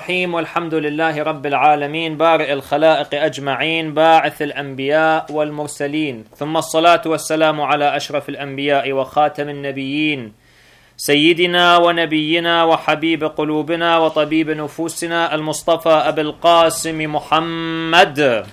الرحيم والحمد لله رب العالمين بارئ الخلائق أجمعين باعث الأنبياء والمرسلين ثم الصلاة والسلام على أشرف الأنبياء وخاتم النبيين سيدنا ونبينا وحبيب قلوبنا وطبيب نفوسنا المصطفى أبي القاسم محمد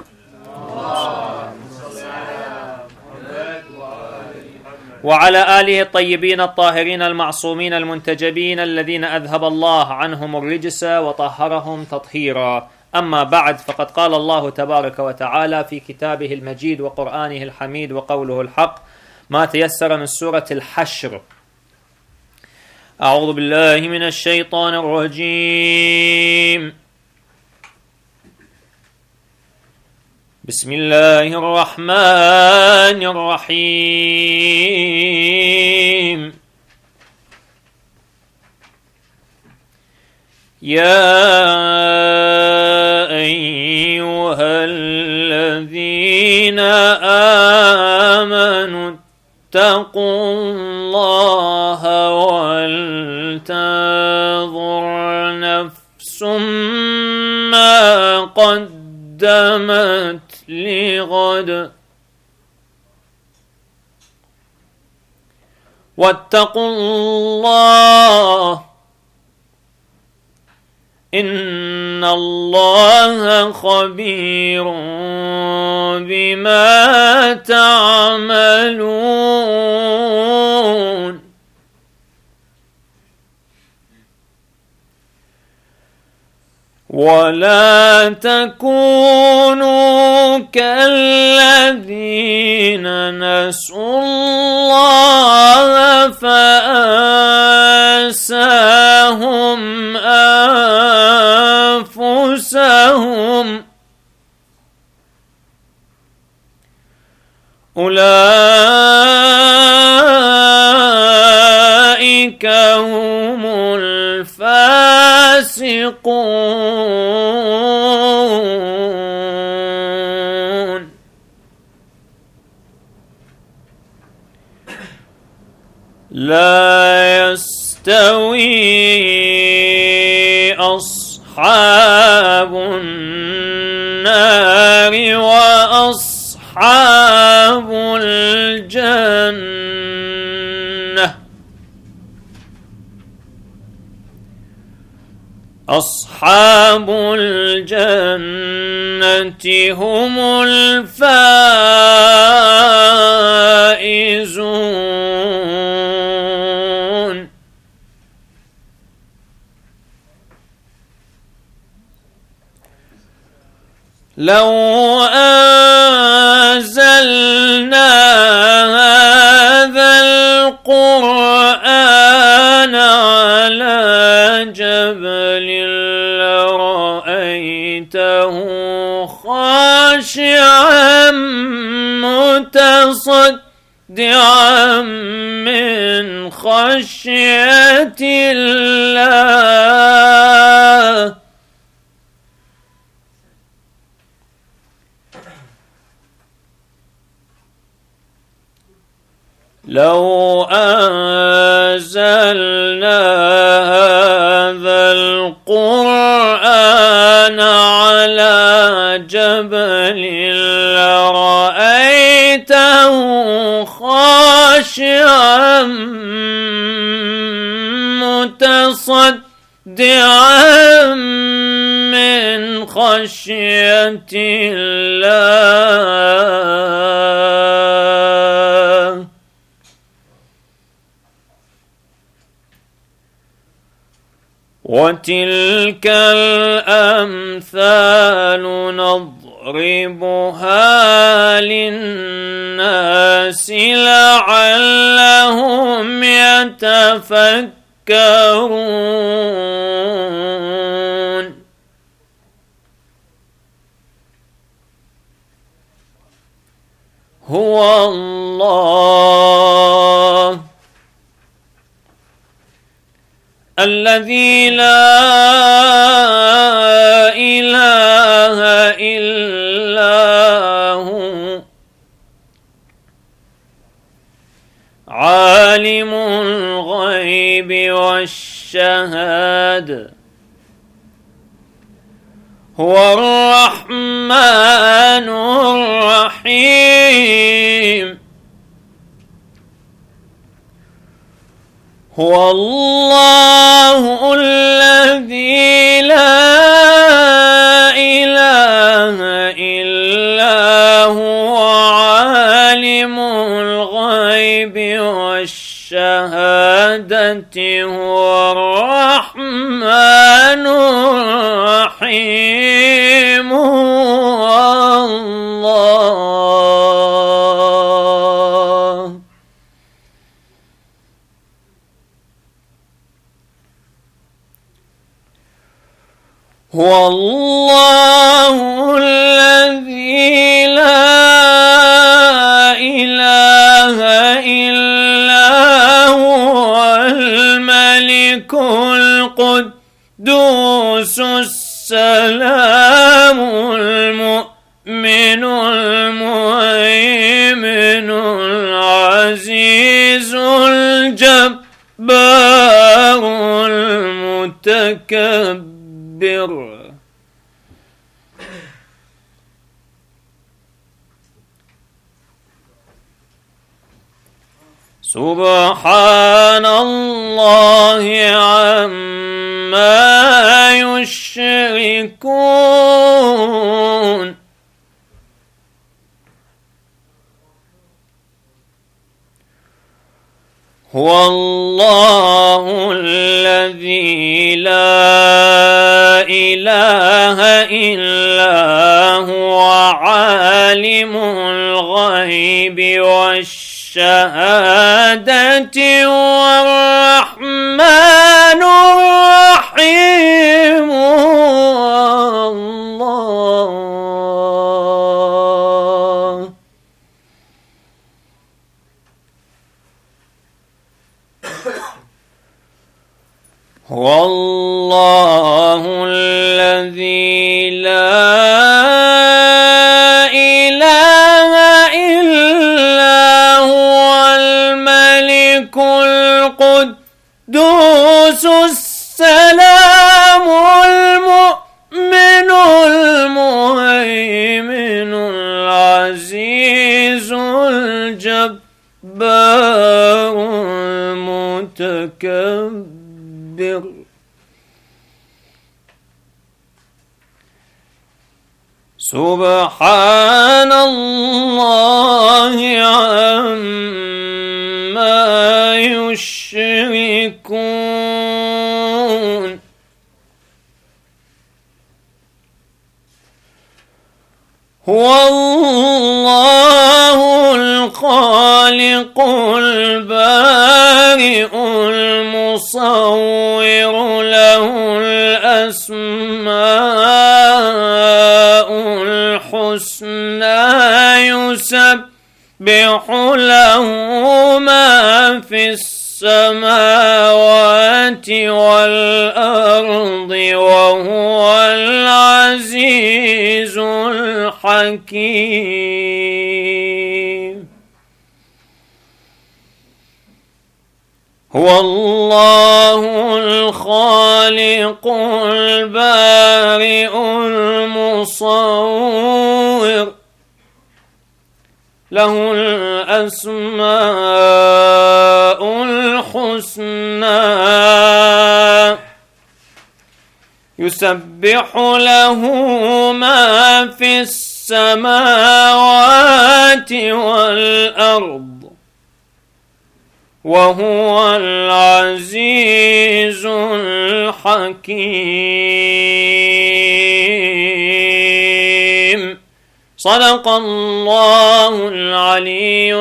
وعلى آله الطيبين الطاهرين المعصومين المنتجبين الذين أذهب الله عنهم الرجس وطهرهم تطهيرا. أما بعد، فقد قال الله تبارك وتعالى في كتابه المجيد وقرآنه الحميد وقوله الحق ما تيسر من سورة الحشر: أعوذ بالله من الشيطان الرجيم، بسم الله الرحمن الرحيم. يا أيها الذين آمنوا اتقوا الله ولتنظر نفس ما قدمت لغد واتقوا الله إن الله خبير بما تعملون. ولا تكونوا كالذين نسوا الله فأنساهم أنفسهم أولئك هم الفاسقون. لا يستوي أصحاب النار وأصحاب الجنة. أصحاب الجنة هم الفائزون. لو أنزلنا هذا القرآن على جبل لرأيته خاشعا متصدعا من خشية الله. لو أنزلنا هذا القرآن على جبل لرأيته خاشعا متصدعا من خشية الله. وتلك الأمثال نضربها للناس لعلهم يتفكرون. هو الله الذي لا إله إلا هو عالم الغيب والشهادة هو الرحمن الرحيم. هو الله الذي لا إله إلا هو عالم الغيب والشهادة هو الرحمن الرحيم. هو الله. هو الله الذي لا إله إلا هو الملك القدوس السلام المؤمن المهيمن العزيز الجبار المتكبر. سبحان الله عما يشركون. هو الله الذي لا إله إلا هو عالم الغيب والشهادة والرحمن الرحيم. الله. هو الله الذي لا إله إلا هو الملك القدوس السلام المؤمن المهيمن العزيز الجبار المتكبر. سبحان الله عما يشركون. هو الله الخالق البارئ المصور له الأسماء الحسنى يسبح له ما في السماوات والأرض وهو العزيز الحكيم. هو الله الخالق البارئ المصور له الأسماء الحسنى يسبح له ما في السماوات والأرض وهو العزيز الحكيم. صدق الله العلي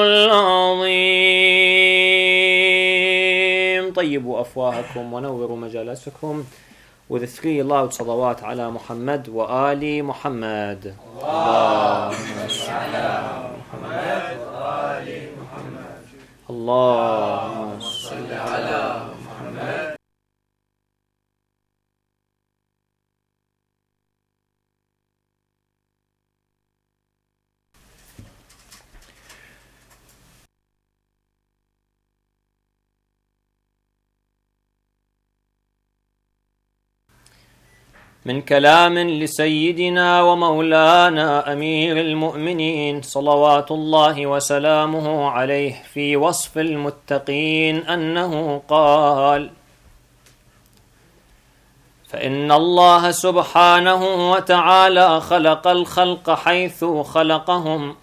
العظيم. طيبوا أفواهكم ونوروا مجالسكم وذكري الله صلوات على محمد وآل محمد. اللهم صل على محمد وآل محمد. اللهم صل على محمد. من كلام لسيدنا ومولانا أمير المؤمنين صلوات الله وسلامه عليه في وصف المتقين أنه قال: فإن الله سبحانه وتعالى خلق الخلق حيث خلقهم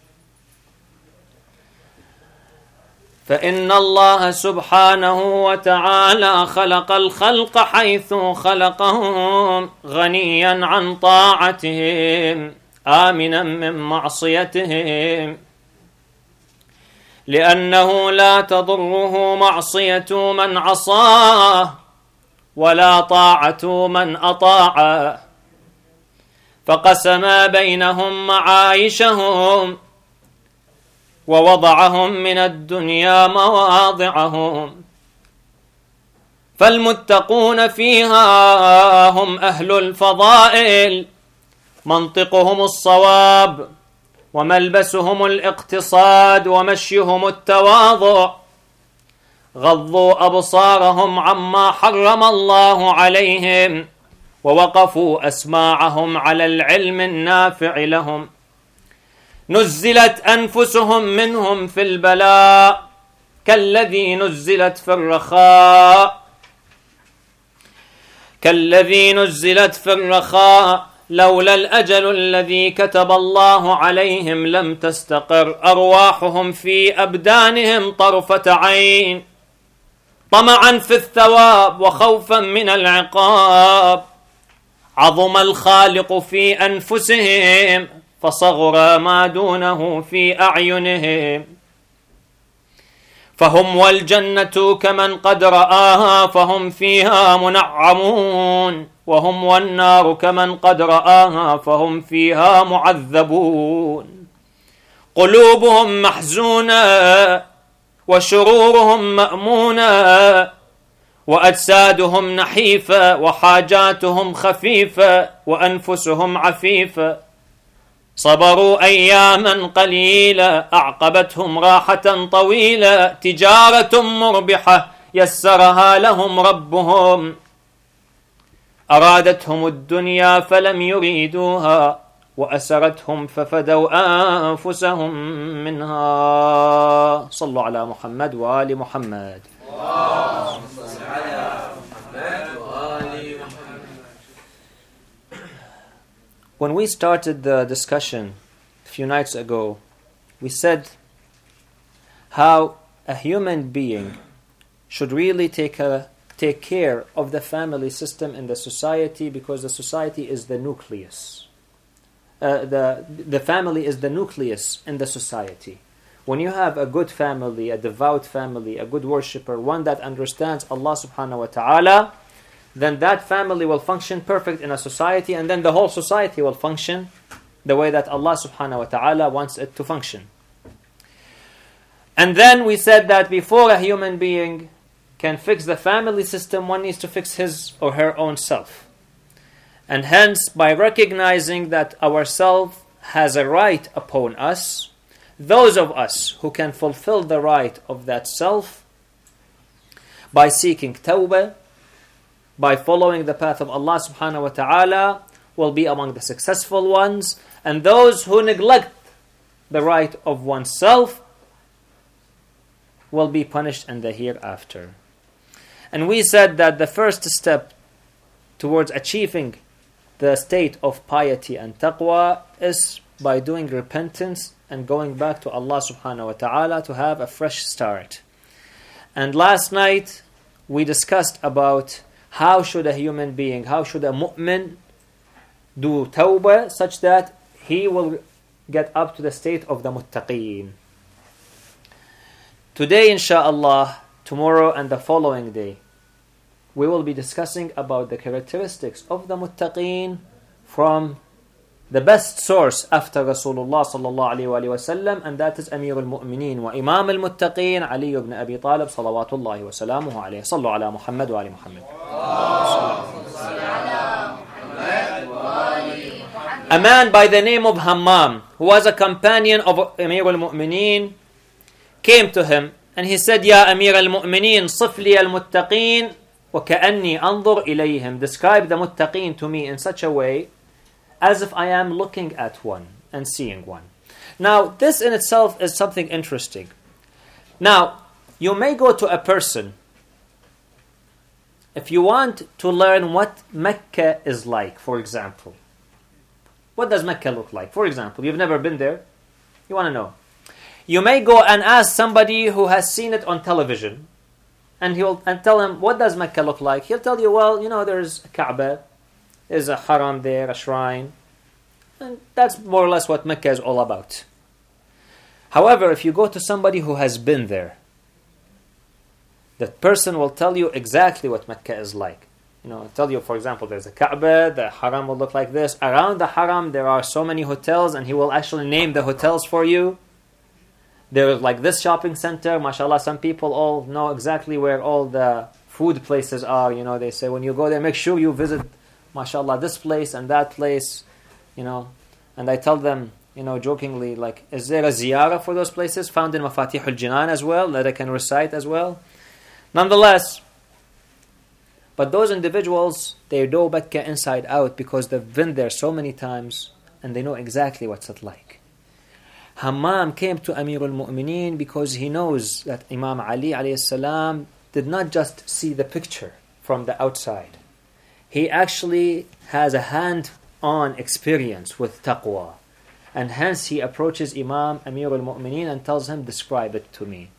فإن الله سبحانه وتعالى خلق الخلق حيث خلقهم غنيا عن طاعتهم آمنا من معصيتهم، لأنه لا تضره معصية من عصاه ولا طاعة من أطاعه، فقسم بينهم معايشهم ووضعهم من الدنيا مواضعهم. فالمتقون فيها هم أهل الفضائل، منطقهم الصواب وملبسهم الاقتصاد ومشيهم التواضع، غضوا أبصارهم عما حرم الله عليهم ووقفوا أسماعهم على العلم النافع لهم، نزلت أنفسهم منهم في البلاء كالذي نزلت في الرخاء لولا الأجل الذي كتب الله عليهم لم تستقر أرواحهم في أبدانهم طرفة عين، طمعا في الثواب وخوفا من العقاب. عظم الخالق في أنفسهم فصغر ما دونه في أعينهم، فهم والجنة كمن قد رآها فهم فيها منعمون، وهم والنار كمن قد رآها فهم فيها معذبون. قلوبهم محزونة وشرورهم مأمونة وأجسادهم نحيفة وحاجاتهم خفيفة وأنفسهم عفيفة، صبروا أياما قليلة أعقبتهم راحة طويلة، تجارة مربحة يسرها لهم ربهم، أرادتهم الدنيا فلم يريدوها وأسرتهم ففدوا أنفسهم منها. صلوا على محمد وآل محمد. When we started the discussion a few nights ago, we said how a human being should really take care of the family system in the society, because the society is the nucleus. The family is the nucleus in the society. When you have a good family, a devout family, a good worshipper, one that understands Allah subhanahu wa ta'ala, then that family will function perfect in a society, and then the whole society will function the way that Allah subhanahu wa ta'ala wants it to function. And then we said that before a human being can fix the family system, one needs to fix his or her own self. And hence, by recognizing that our self has a right upon us, those of us who can fulfill the right of that self by seeking tawbah, by following the path of Allah subhanahu wa ta'ala, will be among the successful ones. And those who neglect the right of oneself will be punished in the hereafter. And we said that the first step towards achieving the state of piety and taqwa is by doing repentance and going back to Allah subhanahu wa ta'ala to have a fresh start. And last night we discussed about how should a human being, how should a mu'min do tawbah such that he will get up to the state of the muttaqeen. Today, inshaAllah, tomorrow and the following day, we will be discussing about the characteristics of the muttaqeen from the best source after Rasulullah sallallahu alayhi wa sallam, and that is Amir al-Mu'mineen wa Imam al-Muttaqeen Ali ibn Abi Talib salawatullahi wa salamuhu alayhi. Sallu ala Muhammad wa ali Muhammad. A man by the name of Hammam, who was a companion of Amir al-Mu'mineen, came to him and he said, Ya Amir al-Mu'mineen, صف لي المتقين وَكَأَنِّي أَنظُرْ إِلَيْهِمْ. Describe the muttaqeen to me in such a way as if I am looking at one and seeing one. Now, this in itself is something interesting. Now, you may go to a person if you want to learn what Mecca is like, for example. What does Mecca look like? For example, you've never been there. You want to know. You may go and ask somebody who has seen it on television, and tell him, what does Mecca look like? He'll tell you, well, there's a Kaaba, there's a haram there, a shrine, and that's more or less what Mecca is all about. However, if you go to somebody who has been there, that person will tell you exactly what Mecca is like. Tell you, for example, there's a Kaaba, the haram will look like this. Around the haram, there are so many hotels, and he will actually name the hotels for you. There's like this shopping center, mashallah, some people all know exactly where all the food places are. They say when you go there, make sure you visit, mashallah, this place and that place, And I tell them, jokingly, like, is there a ziyarah for those places found in Mafatih al-Jinan as well, that I can recite as well? Nonetheless, but those individuals, they know Mecca inside out because they've been there so many times and they know exactly what's it like. Hammam came to Amir al-Mu'mineen because he knows that Imam Ali alayhi salam did not just see the picture from the outside. He actually has a hand-on experience with taqwa. And hence he approaches Imam Amir al-Mu'mineen and tells him, describe it to me.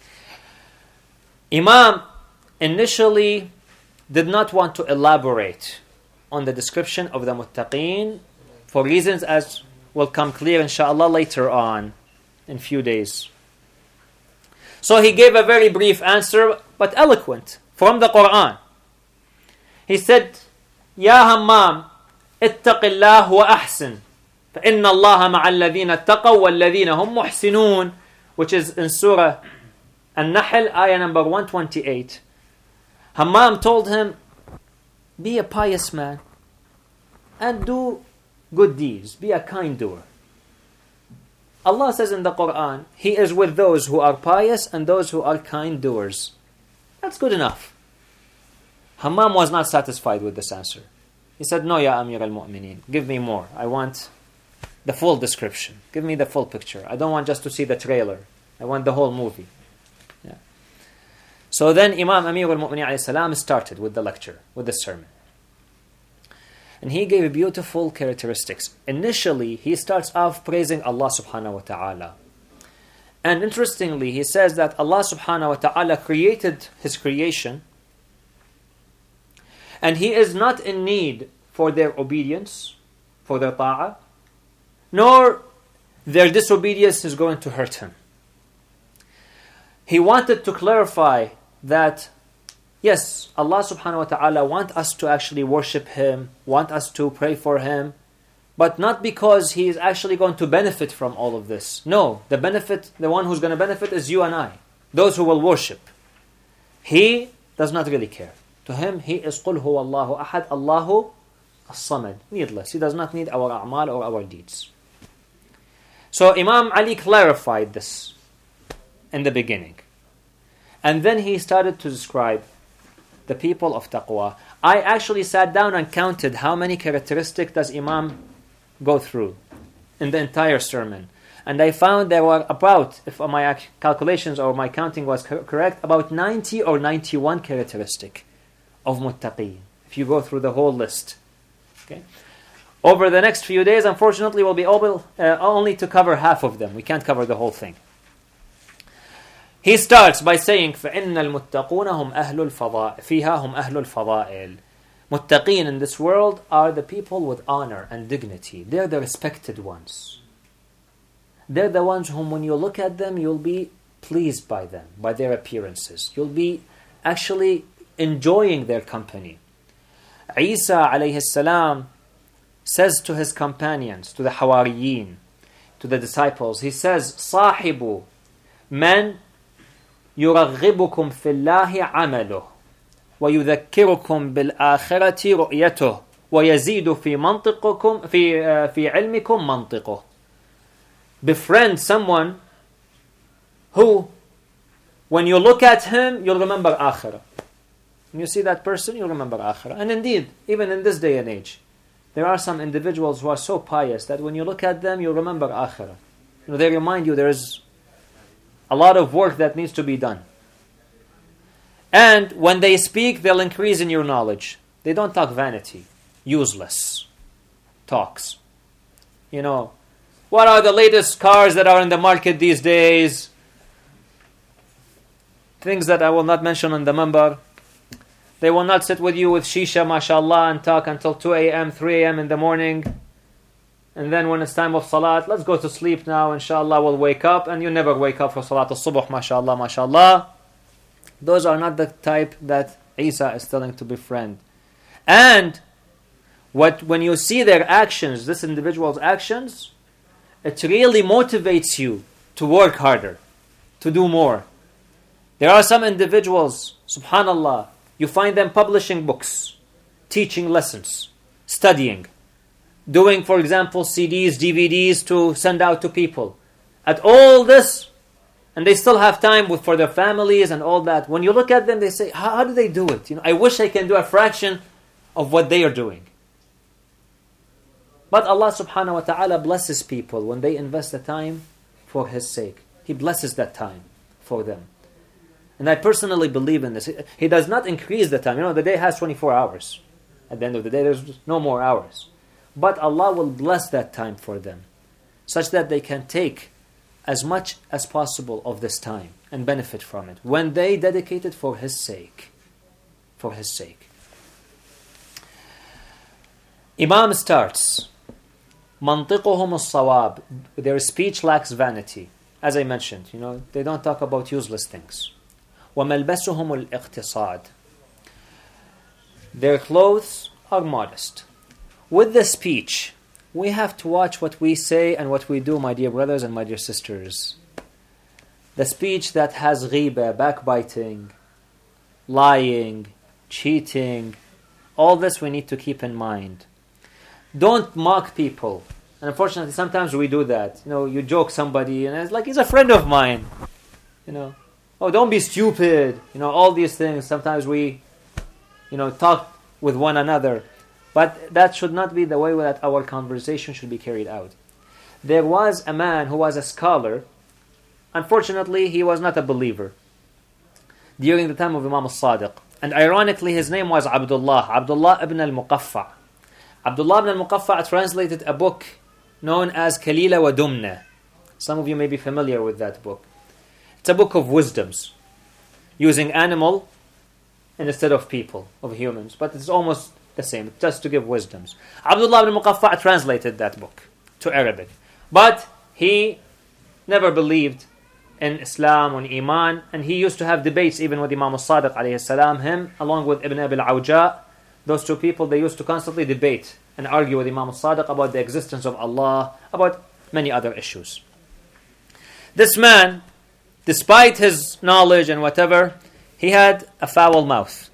Imam initially did not want to elaborate on the description of the muttaqeen for reasons as will come clear inshallah later on in few days. So he gave a very brief answer but eloquent from the Quran. He said, Ya Hammam, ittaq Allah wa ahsin, فإن الله مع الذين اتقوا والذين هم محسنون, which is in Surah An-Nahl, ayah number 128. Hammam told him, be a pious man and do good deeds. Be a kind doer. Allah says in the Quran, He is with those who are pious and those who are kind doers. That's good enough. Hammam was not satisfied with this answer. He said, no, Ya Amir al-Mu'mineen, give me more. I want the full description. Give me the full picture. I don't want just to see the trailer. I want the whole movie. So then Imam Amir al-Mu'mineen alayhi salam started with the lecture, with the sermon. And he gave beautiful characteristics. Initially, he starts off praising Allah subhanahu wa ta'ala. And interestingly, he says that Allah subhanahu wa ta'ala created His creation, and He is not in need for their obedience, for their ta'ah, nor their disobedience is going to hurt Him. He wanted to clarify that, yes, Allah subhanahu wa ta'ala wants us to actually worship Him, want us to pray for Him, but not because He is actually going to benefit from all of this. No, the one who's going to benefit is you and I, those who will worship. He does not really care. To Him, He is قُلْ هُوَ اللَّهُ أَحَدْ Allahu as-samad. Needless. He does not need our a'mal or our deeds. So Imam Ali clarified this in the beginning. And then he started to describe the people of taqwa. I actually sat down and counted how many characteristics does Imam go through in the entire sermon. And I found there were about, if my calculations or my counting was correct, about 90 or 91 characteristics of muttaqeen. If you go through the whole list. Okay. Over the next few days, unfortunately, we'll be able only to cover half of them. We can't cover the whole thing. He starts by saying, فَإِنَّ الْمُتَّقُونَ هُمْ أَهْلُ الْفَضَائِلِ فِيهَا هُمْ أَهْلُ الْفَضَائِلِ. Muttaqeen in this world are the people with honor and dignity. They're the respected ones. They're the ones whom when you look at them, you'll be pleased by them, by their appearances. You'll be actually enjoying their company. Isa alayhi salam says to his companions, to the Hawariyin, to the disciples, he says, صَاحِبُ مَنْ يرغبكم في الله عمله ويذكركم بالآخرة رؤيته ويزيد في منطقكم في علمكم منطقه. Befriend someone who, when you look at him, you'll remember akhirah. When you see that person, you remember akhirah. And indeed, even in this day and age, there are some individuals who are so pious that when you look at them, you remember akhirah. They remind you there is a lot of work that needs to be done. And when they speak, they'll increase in your knowledge. They don't talk vanity, useless talks. What are the latest cars that are in the market these days? Things that I will not mention on the minbar. They will not sit with you with shisha, mashallah, and talk until 2 a.m., 3 a.m. in the morning. And then when it's time of salat, let's go to sleep now, inshallah, we'll wake up. And you never wake up for salat al-subuh, mashallah, mashallah. Those are not the type that Isa is telling to befriend. And when you see their actions, this individual's actions, it really motivates you to work harder, to do more. There are some individuals, subhanallah, you find them publishing books, teaching lessons, studying, doing, for example, CDs, DVDs to send out to people. At all this, and they still have time for their families and all that. When you look at them, they say, how do they do it? I wish I can do a fraction of what they are doing. But Allah subhanahu wa ta'ala blesses people when they invest the time for His sake. He blesses that time for them. And I personally believe in this. He does not increase the time. The day has 24 hours. At the end of the day, there's no more hours. But Allah will bless that time for them, such that they can take as much as possible of this time and benefit from it when they dedicate it for His sake. For His sake. Imam starts, مَنْطِقُهُمُ الصَّوَابِ. Their speech lacks vanity. As I mentioned, they don't talk about useless things. وَمَلْبَسُهُمُ الْإِقْتِصَادِ. Their clothes are modest. With the speech, we have to watch what we say and what we do, my dear brothers and my dear sisters. The speech that has ghiba, backbiting, lying, cheating, all this we need to keep in mind. Don't mock people. And unfortunately, sometimes we do that. You joke somebody and it's like, he's a friend of mine. Oh, don't be stupid. All these things. Sometimes we, talk with one another. But that should not be the way that our conversation should be carried out. There was a man who was a scholar. Unfortunately, he was not a believer during the time of Imam al-Sadiq. And ironically, his name was Abdullah ibn al-Muqaffa. Abdullah ibn al-Muqaffa translated a book known as Kalila wa Dumna. Some of you may be familiar with that book. It's a book of wisdoms, using animal instead of people, of humans. But it's almost the same, just to give wisdoms. Abdullah ibn Muqaffa translated that book to Arabic. But he never believed in Islam and Iman, and he used to have debates even with Imam al-Sadiq alayhi salam, him along with Ibn Abi al-Awja. Those two people, they used to constantly debate and argue with Imam al-Sadiq about the existence of Allah, about many other issues. This man, despite his knowledge and whatever, he had a foul mouth.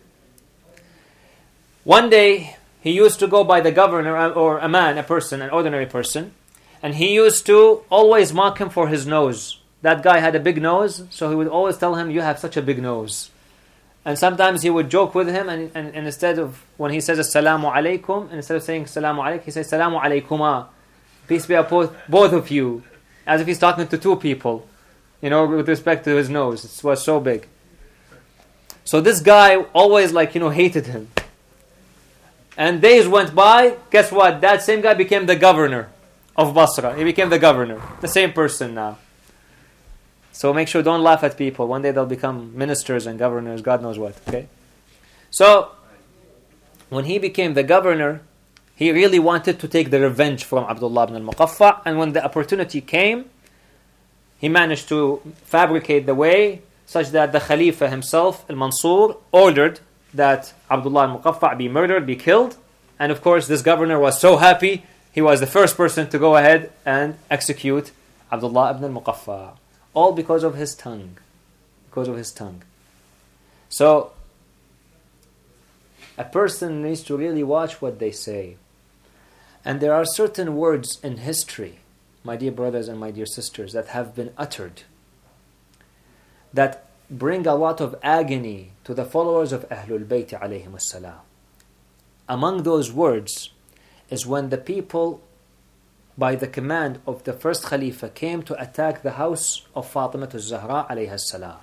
One day, he used to go by the governor or a man, a person, an ordinary person, and he used to always mock him for his nose. That guy had a big nose, so he would always tell him, you have such a big nose. And sometimes he would joke with him, and instead of, when he says Assalamu alaikum, and instead of saying Assalamu alaikum, he says Assalamu alaikuma. Peace be upon both of you. As if he's talking to two people, with respect to his nose. It was so big. So this guy always hated him. And days went by, guess what? That same guy became the governor of Basra. He became the governor. The same person now. So make sure, don't laugh at people. One day they'll become ministers and governors, God knows what, okay? So, when he became the governor, he really wanted to take the revenge from Abdullah ibn al-Muqaffa. And when the opportunity came, he managed to fabricate the way such that the Khalifa himself, al-Mansur, ordered that Abdullah al-Muqaffa be murdered, be killed. And of course, this governor was so happy, he was the first person to go ahead and execute Abdullah ibn al-Muqaffa. All because of his tongue. Because of his tongue. So, a person needs to really watch what they say. And there are certain words in history, my dear brothers and my dear sisters, that have been uttered, that bring a lot of agony to the followers of Ahlul Bayt alayhim as-salam. Among those words is when the people, by the command of the first Khalifa, came to attack the house of Fatima az-Zahra alayha salam.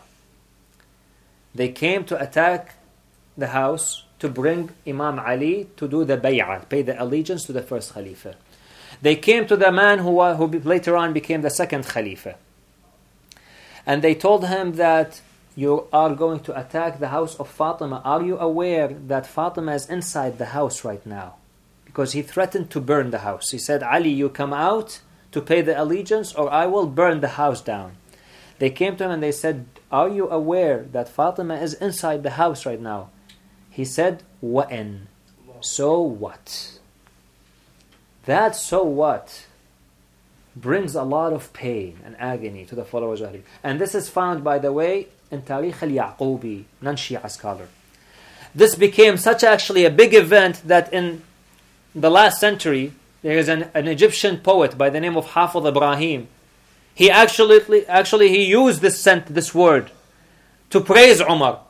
They came to attack the house to bring Imam Ali to do the bay'ah, pay the allegiance to the first Khalifa. They came to the man who later on became the second Khalifa. And they told him that you are going to attack the house of Fatima. Are you aware that Fatima is inside the house right now? Because he threatened to burn the house. He said, Ali, you come out to pay the allegiance or I will burn the house down. They came to him and they said, are you aware that Fatima is inside the house right now? He said, وَإِن. So what? That so what brings a lot of pain and agony to the followers of Ali. And this is found, by the way, in Tarikh al-Yaqubi, non-Shia scholar. This became such actually a big event that in the last century, there is an Egyptian poet by the name of Hafiz Ibrahim. He actually used this word to praise Umar,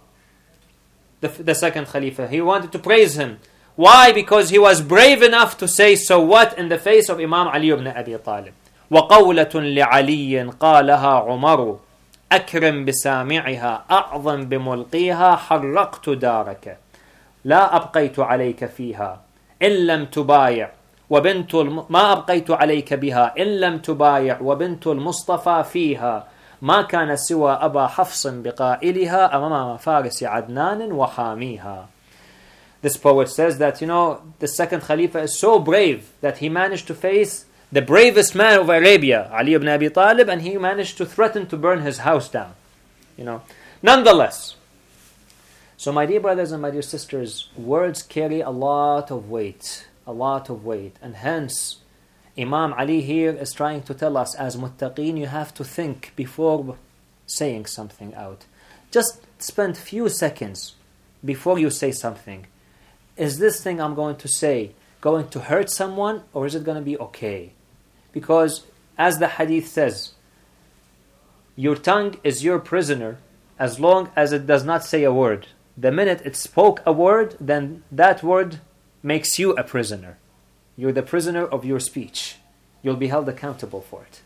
the second Khalifa. He wanted to praise him. Why? Because he was brave enough to say so what in the face of Imam Ali ibn Abi Talib. وَقَوْلَةٌ لِعَلِيٍّ قَالَهَا عُمَرُ أَكْرِمْ بِسَامِعِهَا أَعْظَمْ بِمُلْقِيهَا حَرَّقْتُ دَارَكَ لَا أَبْقَيْتُ عَلَيْكَ فِيهَا إِن لَمْ تُبَايِعْ ما أبقيت عليك بها إن لم تبايع وبنت المصطفى فيها ما كان سوى أبا حفص بقائلها أمام فارس عدنان وحاميها. This poet says that, the second Khalifa is so brave that he managed to face the bravest man of Arabia, Ali ibn Abi Talib, and he managed to threaten to burn his house down. Nonetheless, so my dear brothers and my dear sisters, words carry a lot of weight. And hence, Imam Ali here is trying to tell us, as muttaqeen, you have to think before saying something out. Just spend few seconds before you say something. Is this thing I'm going to say going to hurt someone, or is it going to be okay? Because, as the hadith says, your tongue is your prisoner as long as it does not say a word. The minute it spoke a word, then that word makes you a prisoner. You're the prisoner of your speech. You'll be held accountable for it.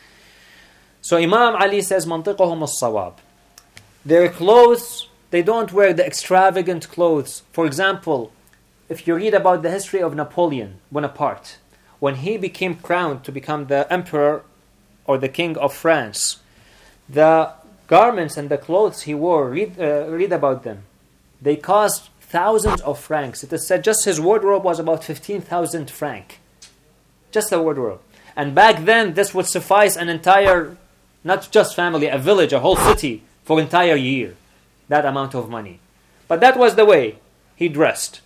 So Imam Ali says, منطقهم الصواب. Their clothes, they don't wear the extravagant clothes. For example, if you read about the history of Napoleon Bonaparte, when he became crowned to become the emperor or the king of France, the garments and the clothes he wore, read about them. They cost thousands of francs. It is said just his wardrobe was about 15,000 francs. Just the wardrobe. And back then, this would suffice an entire, not just family, a village, a whole city, for an entire year. That amount of money. But that was the way he dressed.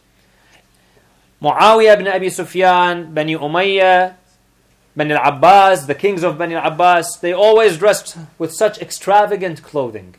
Muawiyah ibn Abi Sufyan, Bani Umayyah, Bani al-Abbas, the kings of Bani al-Abbas, they always dressed with such extravagant clothing.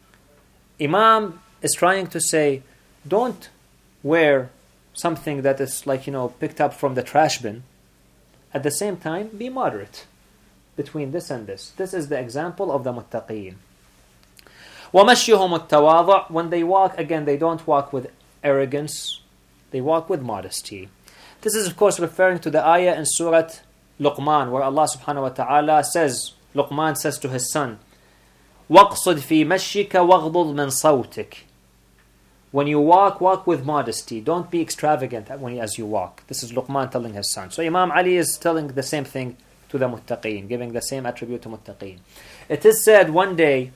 Imam is trying to say, don't wear something that is picked up from the trash bin. At the same time, be moderate between this and this. This is the example of the muttaqeen. وَمَشْيُهُمُ التَّوَاضُعُ. When they walk, again, they don't walk with arrogance. They walk with modesty. This is, of course, referring to the ayah in Surah Luqman, where Allah subhanahu wa ta'ala says, Luqman says to his son, وَاقْصُدْ فِي مَشِّكَ وَاغْضُضْ مِنْ صَوْتِكَ. When you walk with modesty. Don't be extravagant as you walk. This is Luqman telling his son. So Imam Ali is telling the same thing to the muttaqeen, giving the same attribute to muttaqeen. It is said one day,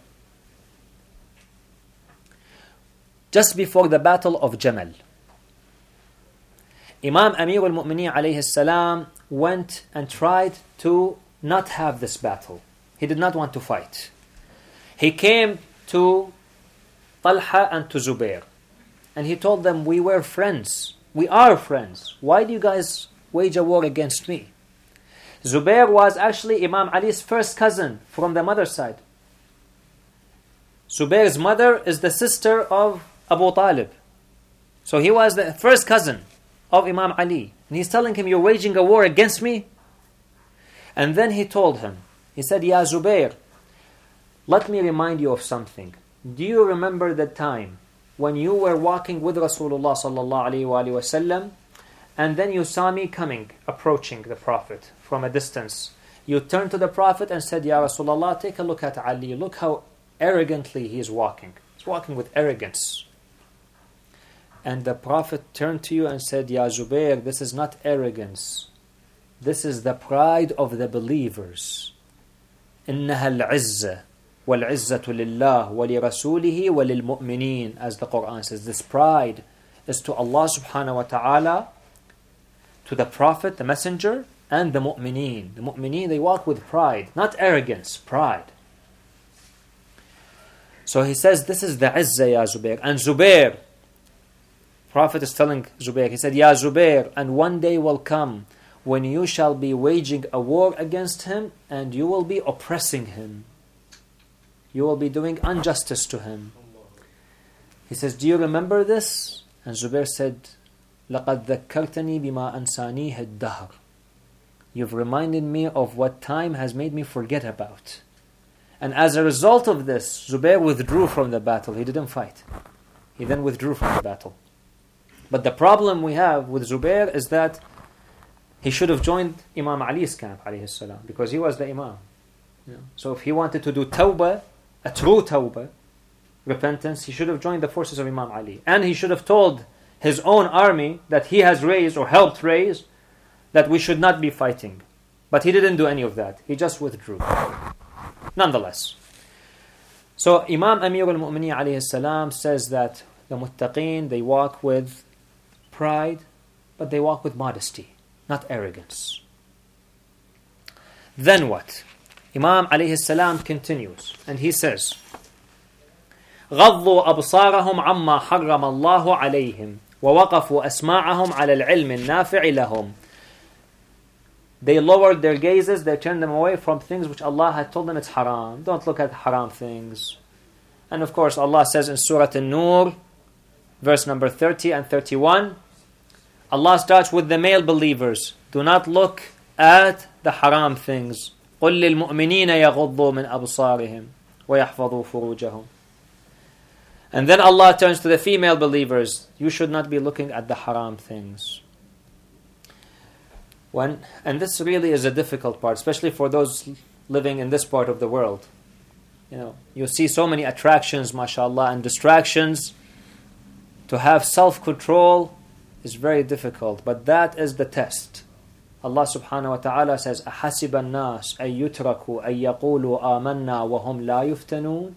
just before the battle of Jamal, Imam Amir al-Mu'mineen alayhi salam went and tried to not have this battle. He did not want to fight. He came to Talha and to Zubair. And he told them, we were friends. We are friends. Why do you guys wage a war against me? Zubair was actually Imam Ali's first cousin from the mother's side. Zubair's mother is the sister of Abu Talib. So he was the first cousin of Imam Ali. And he's telling him, you're waging a war against me? And then he told him, he said, Ya Zubair, let me remind you of something. do you remember the time when you were walking with Rasulullah sallallahu alaihi wasallam, and then you saw me approaching the Prophet from a distance? You turned to the Prophet and said, Ya Rasulullah, take a look at Ali. Look how arrogantly he is walking. He's walking with arrogance. And the Prophet turned to you and said, Ya Zubair, this is not arrogance. This is the pride of the believers. إِنَّهَا الْعِزَّةِ وَالْعِزَّةُ لِلَّهِ وَلِرَسُولِهِ وَلِلْمُؤْمِنِينَ. As the Quran says, this pride is to Allah subhanahu wa ta'ala, to the Prophet, the Messenger, and the mu'mineen. The mu'mineen, they walk with pride, not arrogance, pride. So he says, this is the izzah, Ya Zubair. And Zubair, Prophet is telling Zubair, he said, Ya Zubair, and one day will come when you shall be waging a war against him and you will be oppressing him. You will be doing injustice to him. He says, do you remember this? And Zubair said, لَقَدْ ذَكَّرْتَنِي بِمَا أَنْسَانِيهِ الدَّهْرِ. You've reminded me of what time has made me forget about. And as a result of this, Zubair withdrew from the battle. He didn't fight. He then withdrew from the battle. But the problem we have with Zubair is that he should have joined Imam Ali's camp, alayhi salam, because he was the Imam. So if he wanted to do tawbah, a true tawbah, repentance, he should have joined the forces of Imam Ali. And he should have told his own army that he has raised or helped raise, that we should not be fighting. But he didn't do any of that. He just withdrew. Nonetheless. So Imam Amir al-Mu'mineen alayhi salam says that the muttaqeen, they walk with pride, but they walk with modesty, not arrogance. Then what? Imam alayhi salam continues, and he says, غضوا أبصارهم عما حرم الله عليهم ووقفوا أسماعهم على العلم النافع لهم. They lowered their gazes, they turned them away from things which Allah had told them it's haram. Don't look at haram things. And of course Allah says in Surah An-Nur, verse number 30 and 31, Allah starts with the male believers. Do not look at the haram things. قُلْ لِلْمُؤْمِنِينَ يَغُضُّوا مِنْ أَبْصَارِهِمْ وَيَحْفَظُوا فُرُوجَهُمْ. And then Allah turns to the female believers. You should not be looking at the haram things. And this really is a difficult part, especially for those living in this part of the world. You see so many attractions, mashallah, and distractions. To have self-control is very difficult, but that is the test. Allah subhanahu wa ta'ala says, أَحَسِبَ النَّاسِ أَن يُتْرَكُوا أَن يَقُولُوا آمَنَّا وَهُمْ لَا يُفْتَنُونَ.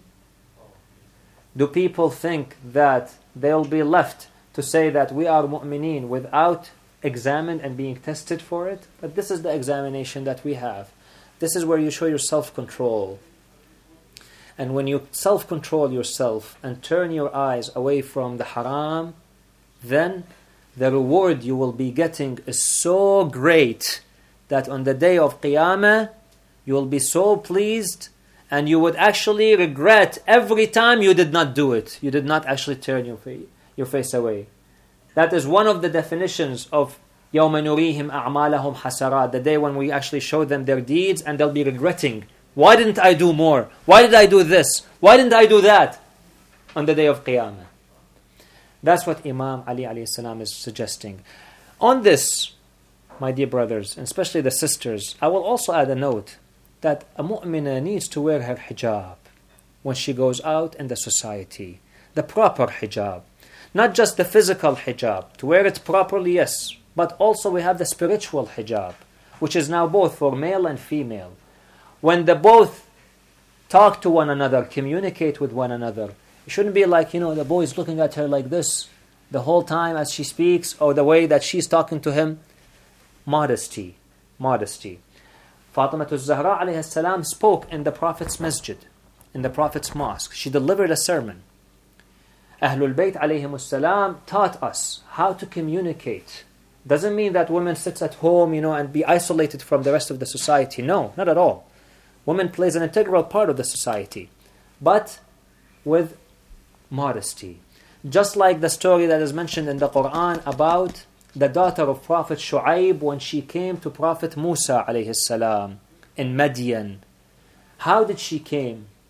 Do people think that they'll be left to say that we are mu'mineen without examined and being tested for it? But this is the examination that we have. This is where you show your self-control. And when you self-control yourself and turn your eyes away from the haram, then the reward you will be getting is so great that on the day of Qiyamah, you will be so pleased and you would actually regret every time you did not do it. You did not actually turn your face away. That is one of the definitions of يَوْمَ نُرِيهِمْ أَعْمَالَهُمْ حَسَرَاتٍ, the day when we actually show them their deeds and they'll be regretting. Why didn't I do more? Why did I do this? Why didn't I do that? On the day of Qiyamah. That's what Imam Ali alayhi salam is suggesting. On this, my dear brothers, and especially the sisters, I will also add a note that a mu'minah needs to wear her hijab when she goes out in the society. The proper hijab. Not just the physical hijab. To wear it properly, yes. But also we have the spiritual hijab, which is now both for male and female. When they both talk to one another, communicate with one another, it shouldn't be like, the boy is looking at her like this the whole time as she speaks, or the way that she's talking to him. Modesty. Modesty. Fatimah Zahra alayhi salam spoke in the Prophet's masjid, in the Prophet's mosque. She delivered a sermon. Ahlul Bayt alayhimus salam taught us how to communicate. Doesn't mean that women sit at home, and be isolated from the rest of the society. No, not at all. Women plays an integral part of the society, but with modesty. Just like the story that is mentioned in the Quran about the daughter of Prophet Shu'aib when she came to Prophet Musa alayhi salam in Madian. How did she came?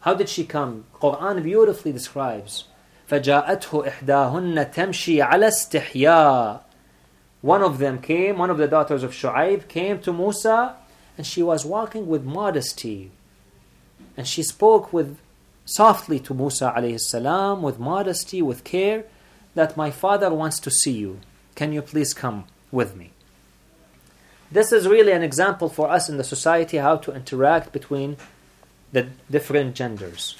How did she come? Quran beautifully describes. فَجَاءَتْهُ إِحْدَاهُنَّ تَمْشِي عَلَى اسْتِحْيَاءٍ. One of them came, one of the daughters of Shu'aib came to Musa, and she was walking with modesty. And she spoke softly to Musa alayhi salam, with modesty, with care, that my father wants to see you. Can you please come with me? This is really an example for us in the society how to interact between the different genders.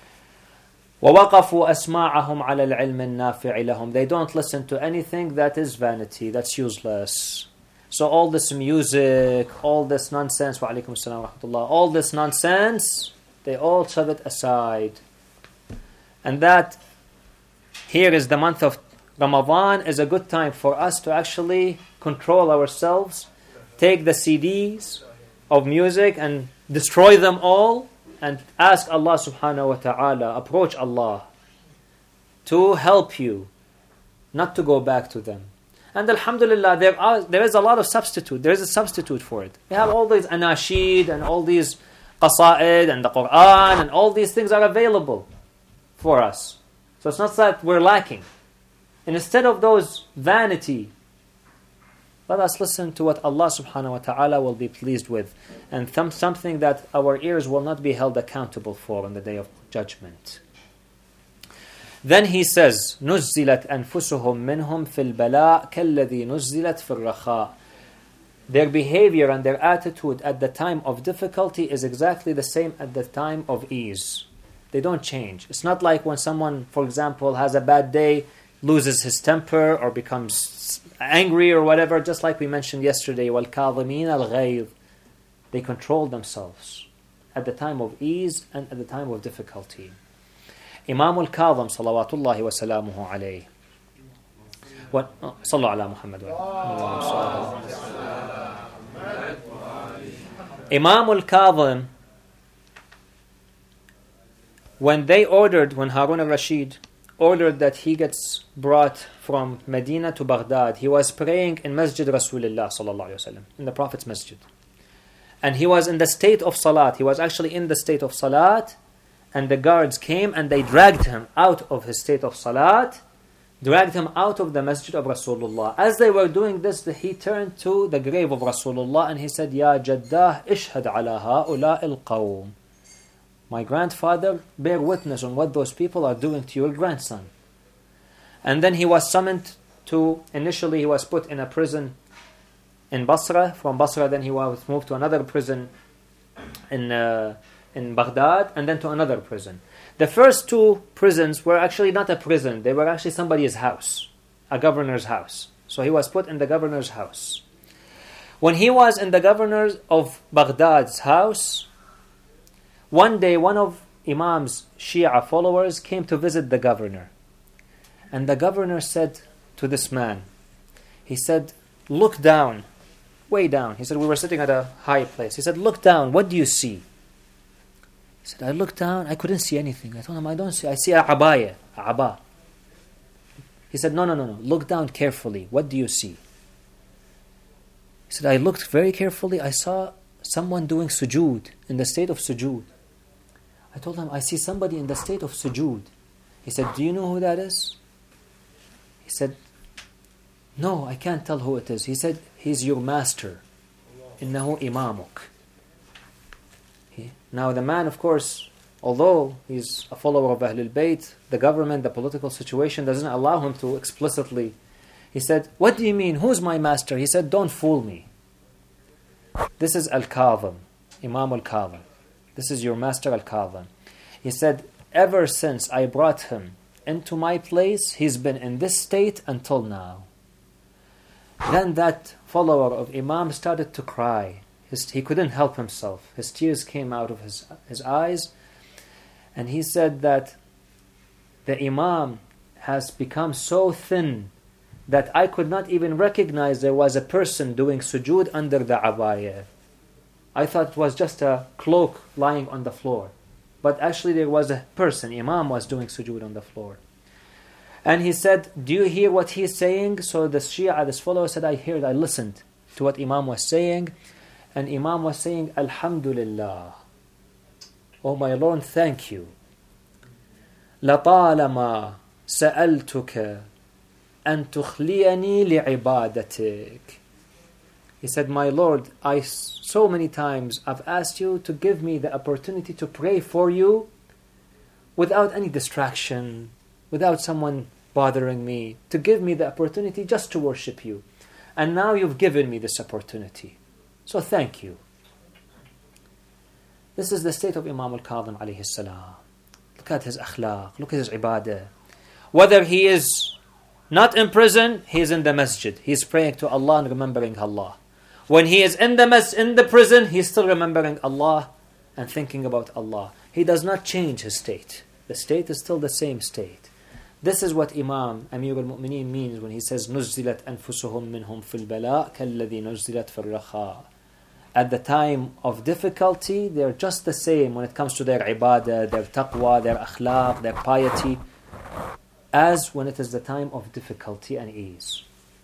وَوَقَفُوا أَسْمَاعَهُمْ عَلَى الْعِلْمِ النَّافِعِ لَهُمْ. They don't listen to anything that is vanity, that's useless. So all this music, all this nonsense, وَعَلَيْكُمْ السَّلَامُ وَرَحْمَةُ اللَّهِ, all this nonsense, they all shove it aside. And that, here is the month of Ramadan, is a good time for us to actually control ourselves, take the CDs of music and destroy them all, and ask Allah subhanahu wa ta'ala, approach Allah to help you, not to go back to them. And alhamdulillah, there is a lot of substitute. There is a substitute for it. We have all these anashid and all these qasa'id and the Quran and all these things are available for us. So it's not that we're lacking. And instead of those vanity, let us listen to what Allah subhanahu wa ta'ala will be pleased with, and something that our ears will not be held accountable for on the day of judgment. Then he says, نُزِّلَتْ أَنفُسُهُمْ مِنْهُمْ فِي الْبَلَاءِ كَالَّذِي نُزِّلَتْ فِي الرَّخَاءِ. Their behavior and their attitude at the time of difficulty is exactly the same at the time of ease. They don't change. It's not like when someone, for example, has a bad day, loses his temper or becomes angry or whatever, just like we mentioned yesterday, وَالْكَاظِمِينَ الْغَيْظِ. They control themselves at the time of ease and at the time of difficulty. Imam al-Kadhim salawatullahi wa salamuhu alayhi. Sallu ala Muhammad. Imam al-Kadhim, when Harun al-Rashid ordered that he gets brought from Medina to Baghdad, he was praying in Masjid Rasulullah sallallahu alayhi wa sallam, in the Prophet's Masjid. And he was in the state of Salat. He was actually in the state of Salat, and the guards came and they dragged him out of his state of Salat, dragged him out of the Masjid of Rasulullah. As they were doing this, he turned to the grave of Rasulullah and he said, Ya Jaddah, ishhad ala ha'ula al-qawm. My grandfather, bear witness on what those people are doing to your grandson. And then he was summoned initially he was put in a prison in Basra. From Basra then he was moved to another prison in Baghdad, and then to another prison. The first two prisons were actually not a prison. They were actually somebody's house, a governor's house. So he was put in the governor's house. When he was in the governor of Baghdad's house, one day one of Imam's Shia followers came to visit the governor. And the governor said to this man, he said, look down, way down. He said, we were sitting at a high place. He said, look down, what do you see? He said, I looked down, I couldn't see anything. I told him, I don't see, I see a abba. He said, no, look down carefully. What do you see? He said, I looked very carefully, I saw someone doing sujood, in the state of sujood. I told him, I see somebody in the state of sujood. He said, do you know who that is? He said, no, I can't tell who it is. He said, he's your master. إِنَّهُ إِمَامُكَ. Now the man, of course, although he's a follower of Ahlul Bayt, the government, the political situation doesn't allow him to explicitly. He said, what do you mean? Who's my master? He said, don't fool me. This is Al-Kadhim, Imam Al-Kadhim. This is your master Al-Kadhim. He said, ever since I brought him into my place, he's been in this state until now. Then that follower of Imam started to cry. He couldn't help himself. His tears came out of his eyes. And he said that the Imam has become so thin that I could not even recognize there was a person doing sujood under the abaya. I thought it was just a cloak lying on the floor. But actually there was a person, Imam was doing sujood on the floor. And he said, do you hear what he's saying? So the Shia, this follower said, I heard, I listened to what Imam was saying. And Imam was saying, Alhamdulillah. Oh my Lord, thank you. لطالما سألتك أن تخليني لعبادتك. He said, my Lord, so many times I've asked you to give me the opportunity to pray for you without any distraction, without someone bothering me, to give me the opportunity just to worship you. And now you've given me this opportunity. So thank you. This is the state of Imam al-Kadhim alayhi salam. Look at his akhlaq, look at his ibadah. Whether he is not in prison, he is in the masjid. He is praying to Allah and remembering Allah. When he is in the prison, he is still remembering Allah and thinking about Allah. He does not change his state. The state is still the same state. This is what Imam Amir al-Mu'mineen means when he says نُزِّلَتْ أَنفُسُهُمْ مِنْهُمْ فِي الْبَلَاءِ كَالَّذِي نُزِّلَتْ فِي الرَّخَاءِ. At the time of difficulty, they're just the same when it comes to their ibadah, their taqwa, their akhlaq, their piety, as when it is the time of difficulty and ease.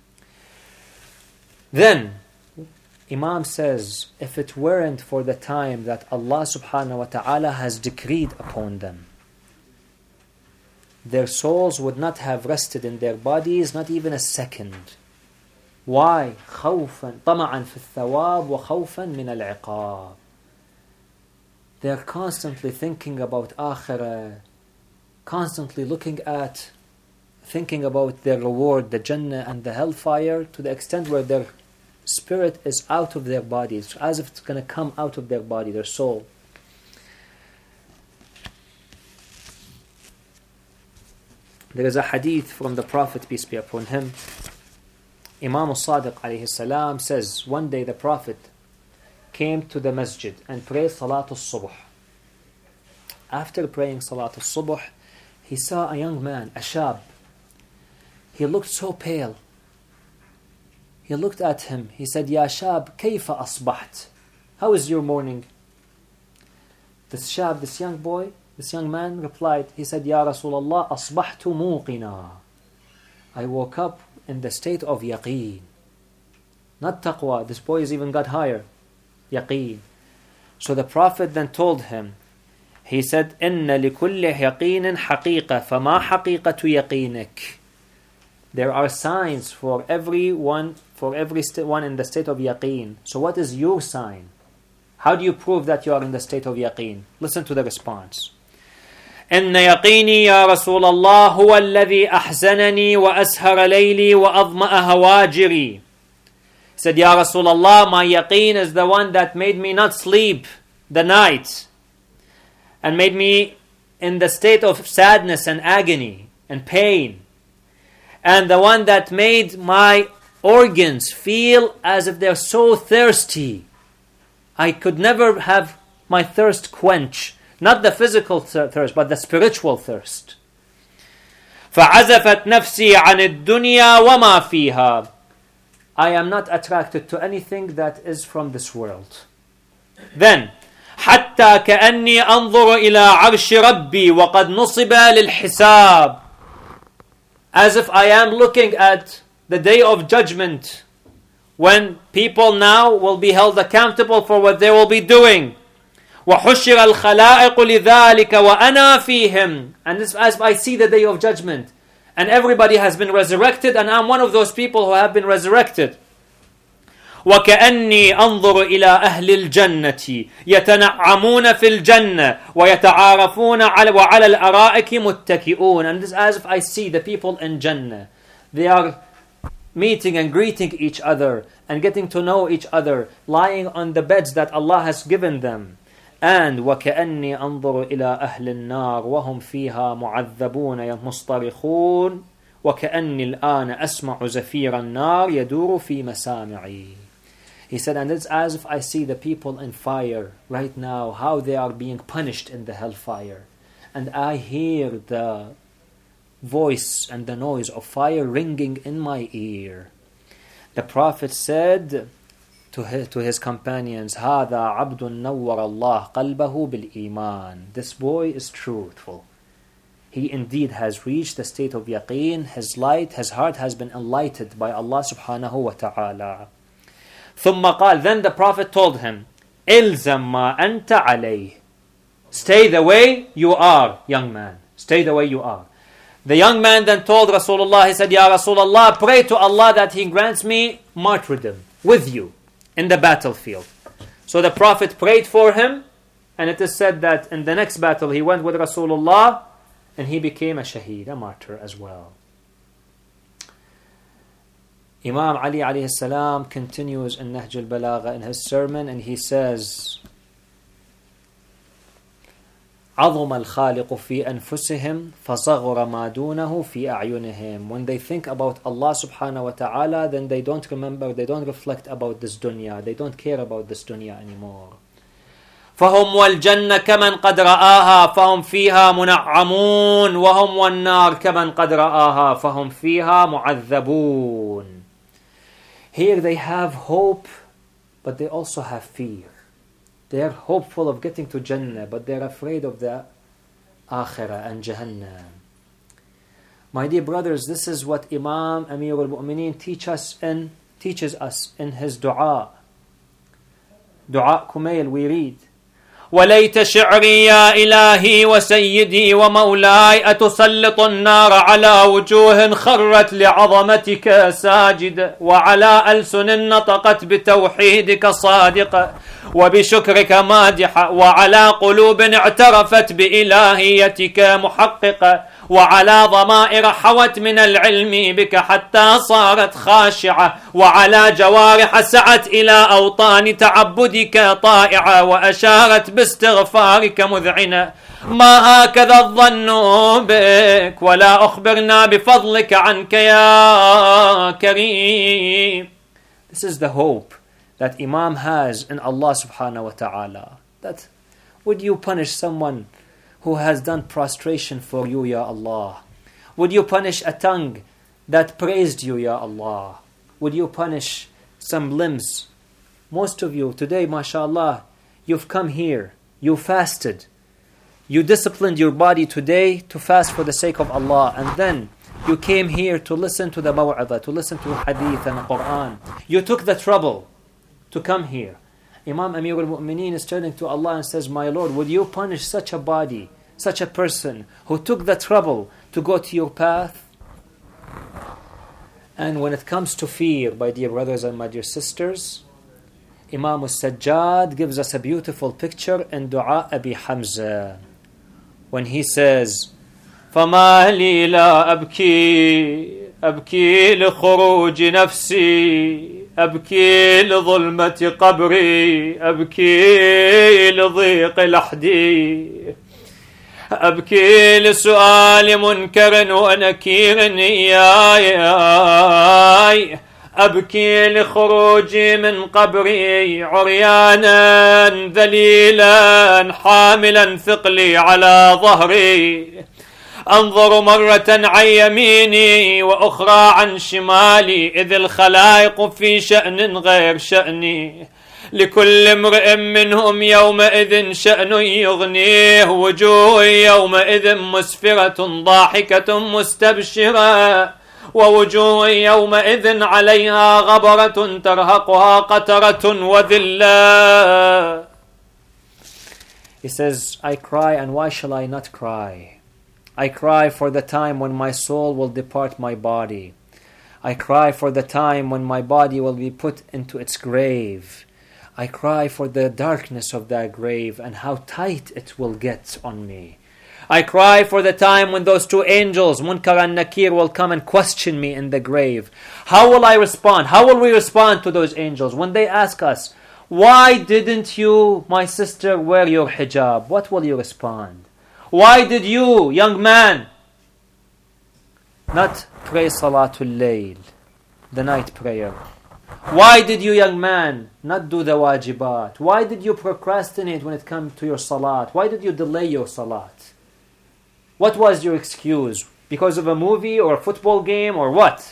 Then, Imam says, if it weren't for the time that Allah subhanahu wa ta'ala has decreed upon them, their souls would not have rested in their bodies, not even a second. Why? خوفا طمعا في الثواب وخوفا من العقاب. They're constantly thinking about akhirah, constantly thinking about their reward, the Jannah and the hellfire, to the extent where their spirit is out of their bodies, as if it's going to come out of their body, their soul. There is a hadith from the Prophet, peace be upon him. Imam al-Sadiq alayhi salam says, one day the Prophet came to the masjid and prayed Salat al-Subh. After praying Salat al-Subh, he saw a young man, a shab. He looked so pale. He looked at him. He said, Ya shab, kayfa asbaht? How is your morning? This shab, this young boy, this young man replied, he said, Ya Rasulullah, asbahtu muqina. I woke up in the state of yaqeen. Not taqwa. This boy has even got higher. Yaqeen. So the Prophet then told him, he said, Inna likulli yaqeenin haqiqa, fama haqiqatu yaqinik. There are signs for every one in the state of yaqeen. So what is your sign? How do you prove that you are in the state of yaqeen? Listen to the response. إن يقيني يا رسول الله هو الذي أحزنني وأسهر ليلي وأظمأ هواجري. He said, Ya Rasulullah, my yaqeen is the one that made me not sleep the night and made me in the state of sadness and agony and pain, and the one that made my organs feel as if they're so thirsty. I could never have my thirst quench. Not the physical thirst, but the spiritual thirst. فَعَزَفَتْ نَفْسِي عَنِ الدُّنْيَا وَمَا فِيهَا. I am not attracted to anything that is from this world. Then, حَتَّى كَأَنِّي أَنظُرُ إِلَىٰ عَرْشِ رَبِّي وَقَدْ نُصِبَ لِلْحِسَابِ. As if I am looking at the day of judgment, when people now will be held accountable for what they will be doing. وَحُشِّرَ الْخَلَائِقُ لِذَلِكَ وَأَنَا فِيهِمْ. And this, as I see the day of judgment, and everybody has been resurrected, and I'm one of those people who have been resurrected. وَكَأَنِّي أَنظُرُ إِلَىٰ أَهْلِ الْجَنَّةِ يَتَنَعَّمُونَ فِي الْجَنَّةِ وَيَتَعَارَفُونَ وَعَلَى الْأَرَائِكِ مُتَّكِئُونَ. And this is as if I see the people in Jannah. They are meeting and greeting each other and getting to know each other, lying on the beds that Allah has given them. And وَكَأَنِّي أَنظُرُ إِلَىٰ أَهْلِ النَّارِ وَهُمْ فِيهَا مُعَذَّبُونَ مُصْطَرِخُونَ وَكَأَنِّي الْآنَ أَسْمَعُ زَفِيرَ النَّارِ يَدُورُ فِي مَسَامِعِي. He said, and it's as if I see the people in fire right now, how they are being punished in the hellfire. And I hear the voice and the noise of fire ringing in my ear. The Prophet said to his companions, هَذَا عَبْدٌ نَوَّرَ اللَّهُ قَلْبَهُ بِالْإِيمَانِ. This boy is truthful. He indeed has reached the state of yaqeen. His light, his heart has been enlightened by Allah subhanahu wa ta'ala. ثُمَّ قال, then the Prophet told him, إِلْزَمْ مَا أَنْتَ عَلَيْهِ. Stay the way you are, young man. Stay the way you are. The young man then told Rasulullah, he said, Ya Rasulullah, pray to Allah that He grants me martyrdom with you in the battlefield. So the Prophet prayed for him, and it is said that in the next battle he went with Rasulullah and he became a shaheed, a martyr as well. Imam Ali alayhi salam continues in Nahj al-Balagha in his sermon, and he says, عظم الخالق في أنفسهم فصغر ما دونه في أعينهم. When they think about Allah subhanahu wa ta'ala, then they don't remember, they don't reflect about this dunya, they don't care about this dunya anymore. فهم والجنة كمن قد رآها فهم فيها منعمون وهم والنار كمن قد رآها فهم فيها معذبون. Here they have hope, but they also have fear. They are hopeful of getting to Jannah, but they are afraid of the Akhirah and Jahannam. My dear brothers, this is what Imam Amir al-Mu'mineen teaches us in his dua. Dua Kumail, we read, وليت شعري يا إلهي وسيدي ومولاي أتسلط النار على وجوه خرت لعظمتك ساجد وعلى ألسن نطقت بتوحيدك صادقة وبشكرك مادحة وعلى قلوب اعترفت بإلهيتك محققة وعلى ضمائر حوت من العلم بك حتى صارت خاشعة وعلى جوارح سعت إلى أوطان تعبدك طائعة وأشارت باستغفارك مذعنة ما هكذا الظن بك ولا أخبرنا بفضلك عنك يا كريم. This is the hope that Imam has in Allah subhanahu wa ta'ala. That would you punish someone who has done prostration for you, Ya Allah? Would you punish a tongue that praised you, Ya Allah? Would you punish some limbs? Most of you today, mashallah, you've come here, you fasted, you disciplined your body today to fast for the sake of Allah, and then you came here to listen to the maw'adha, to listen to hadith and Quran. You took the trouble to come here. Imam Amir al-Mu'mineen is turning to Allah and says, my Lord, would you punish such a body, such a person who took the trouble to go to your path? And when it comes to fear, my dear brothers and my dear sisters, Imam al-Sajjad gives us a beautiful picture in Dua Abi Hamza when he says, فَمَا لِي لَا أبكي لخروج نفسي أبكي لظلمة قبري أبكي لضيق لحدي أبكي لسؤال منكر ونكير إياي أبكي لخروجي من قبري عريانا ذليلا حاملا ثقلي على ظهري أنظر مرة عن يميني وأخرى عن شمالي إذ الخلائق في شأن غير شأني لكل امرئ منهم يومئذ شأن يغنيه وجوه يومئذ مسفرة ضاحكة مستبشرة ووجوه يومئذ عليها غبرة ترهقها قترة وذلة. He says, I cry, and why shall I not cry? I cry for the time when my soul will depart my body. I cry for the time when my body will be put into its grave. I cry for the darkness of that grave and how tight it will get on me. I cry for the time when those two angels, Munkar and Nakir, will come and question me in the grave. How will I respond? How will we respond to those angels when they ask us, why didn't you, my sister, wear your hijab? What will you respond? Why did you, young man, not pray Salatul Layl, the night prayer? Why did you, young man, not do the wajibat? Why did you procrastinate when it comes to your salat? Why did you delay your salat? What was your excuse? Because of a movie or a football game or what?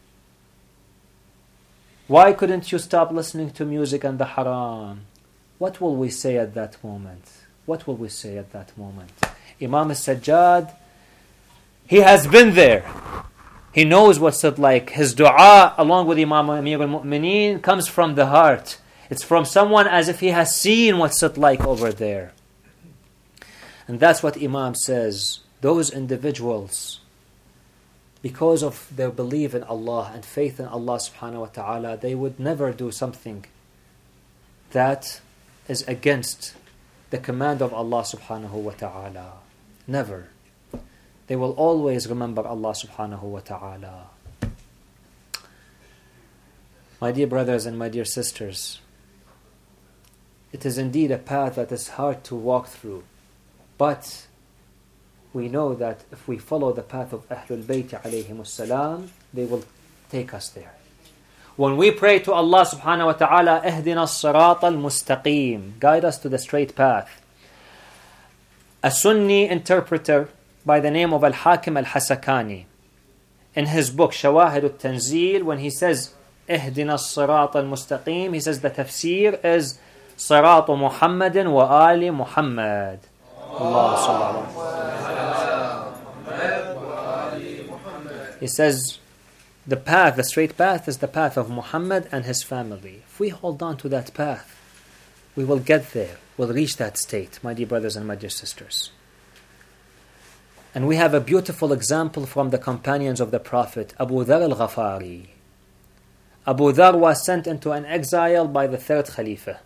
Why couldn't you stop listening to music and the haram? What will we say at that moment? What will we say at that moment? Imam al-Sajjad, he has been there. He knows what's it like. His dua, along with Imam Amir al-Mu'mineen, comes from the heart. It's from someone as if he has seen what's it like over there. And that's what Imam says. Those individuals, because of their belief in Allah and faith in Allah subhanahu wa ta'ala, they would never do something that is against the command of Allah subhanahu wa ta'ala. Never. They will always remember Allah subhanahu wa ta'ala. My dear brothers and my dear sisters, it is indeed a path that is hard to walk through. But we know that if we follow the path of Ahlul Bayt alayhimus salam, they will take us there. When we pray to Allah subhanahu wa ta'ala, اهدنا الصراط المستقيم, guide us to the straight path. A Sunni interpreter by the name of Al-Hakim Al-Hasakani, in his book Shawahid Al-Tanzil, when he says اهدنا الصراط المستقيم, he says the tafsir is صراط محمد وآل محمد. Allah sallallahu alayhi wa. He says the path, the straight path, is the path of Muhammad and his family. If we hold on to that path, we will get there. We'll reach that state, my dear brothers and my dear sisters. And we have a beautiful example from the companions of the Prophet, Abu Dhar al-Ghafari. Abu Dhar was sent into an exile by the third Khalifa.